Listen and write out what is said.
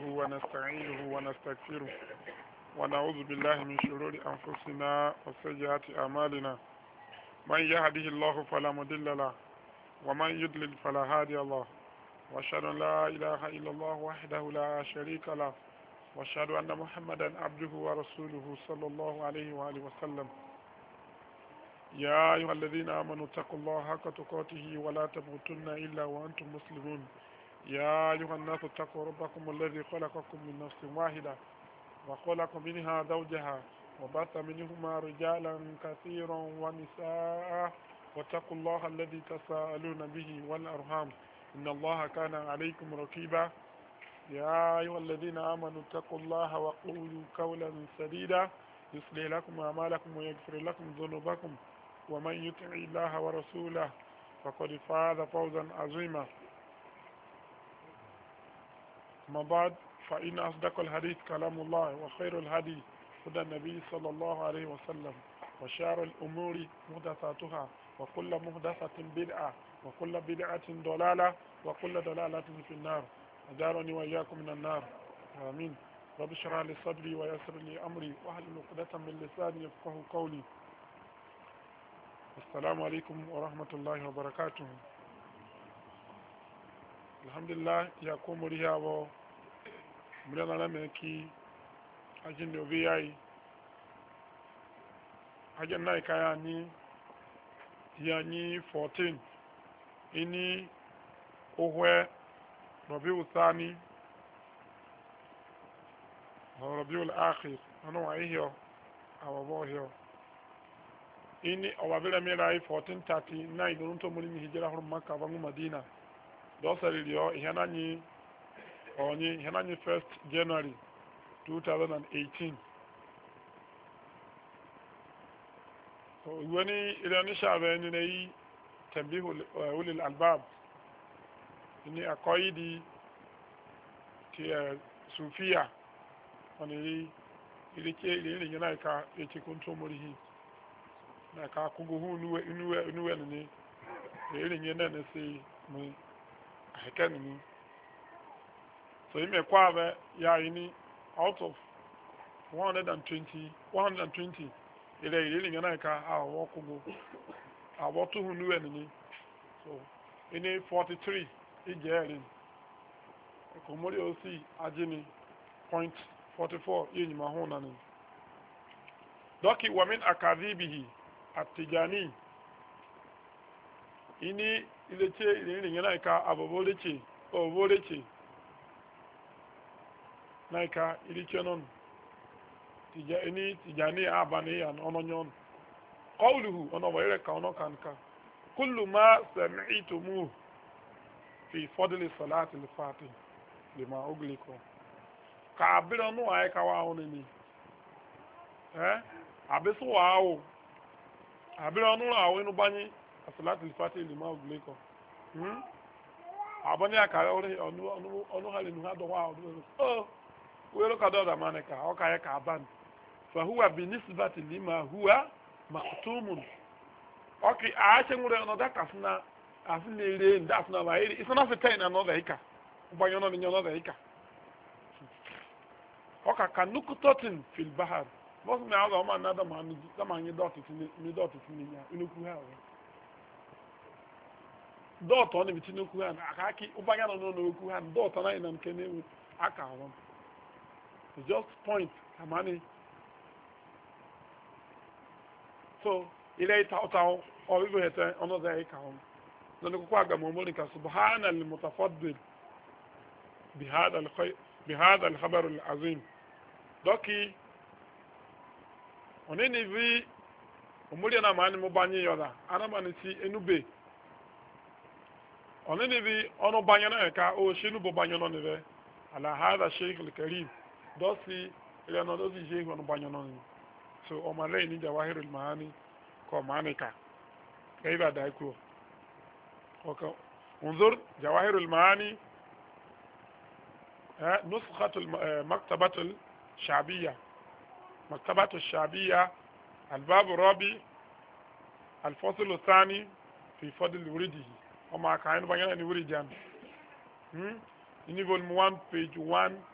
نحمده ونستعينه ونستغفره ونعوذ بالله من شرور أنفسنا وسيئات أعمالنا من يهده الله فلا مضل له ومن يضلل فلا هادي له وأشهد أن لا إله إلا الله وحده لا شريك له وأشهد أن محمدا عبده ورسوله صلى الله عليه وآله وسلم يا أيها الذين آمنوا اتقوا الله حق تقاته ولا تموتن إلا وأنتم مسلمون يا أيها الناس اتقوا ربكم الذي خلقكم من نفس واحدة وخلق منها زوجها وبث منهما رجالا كثيرا ونساء واتقوا الله الذي تساءلون به والأرحام إن الله كان عليكم رقيبا يا أيها الذين آمنوا اتقوا الله وقولوا قولا سديدا يصلح لكم أعمالكم ويغفر لكم ذنوبكم ومن يطع الله ورسوله فقد فاز فوزا عظيما أما بعد فإن أصدق الحديث كلام الله وخير الهدي هدى النبي صلى الله عليه وسلم وشر الأمور محدثاتها وكل محدثة بدعة وكل بدعة ضلالة وكل ضلالة في النار أجارني وإياكم من النار آمين رب اشرح لي صدري ويسر لي أمري واحلل عقدة من لساني يفقهوا قولي السلام عليكم ورحمة الله وبركاته الحمد لله يا قوم رياض murana na meki ajin da obi yayi ajin na ikaya ni ya ni 14 ini ohwe rabiul thani rabiul akhir ano wa hiyo awabo hiyo ini awabira mera 1439 nunto muri hijira huru makka bangu madina dosari dio ihana ni onye henanyi 1st January 2018 so wani irani shabe ni nayi tambihu ulil albab ni akoidi ti sufia oni ilike ile nyina ka echi kunto morihi na ka kugu hu nuwe ni ile nyina na sei mu ahekani ni so you may quave ya ini out of 120 ile ile ngana ka awo kugo awo to hu nuwe ni so ini 43 ijeri ko mori osi ajini point 44 yini ma hu nani doki wa min akadhibihi atijani ini ile che ile ngana ka aboboleche oboleche naika ilichenon tijani abani yan ononyon qawluhu ono wayre ka ono kanka kullu ma sami'tumu fi fadli salati al-fatih lima ugliko ka abira no ay ka wa onini abisu wa o abira no awo inu bani salati al-fatih lima ugliko abani akara ori onu halinu hado wa o wero kadoda maneka okaya ka ban fa huwa binisbati lima huwa maktumun oki aache ngure no daka suna asina ire nda suna ba ire isona se tain another hika ubanyo no nyo no hika oka kanukutotin fil bahar boss me azo ma nada man kama nyi dot ni ya inuku ha dot on bi tinuku ha akaki ubanya no oku ha dot na ina mkene aka awon just point amani so ile tautau o bibo hete ono za ikaon nani ko kwa gamo mo ka subhana al mutafaddil بهذا الخبر العظيم doki oneni vi omuri na mani mo banye yoda ana mani si enube oneni vi ono banye na ka o shinu bo banye no ne ala hada sheikh al karim dosi ile no dosi sheikh ono banye no so o male ni jawahirul maani ko manika kaiba daiko okay انظر جواهر المعاني نسخة مكتبة الشعبية مكتبة الشعبية الباب الرابع الفصل الثاني في فضل ورده وما كان بيان ورد يعني in volume 1 page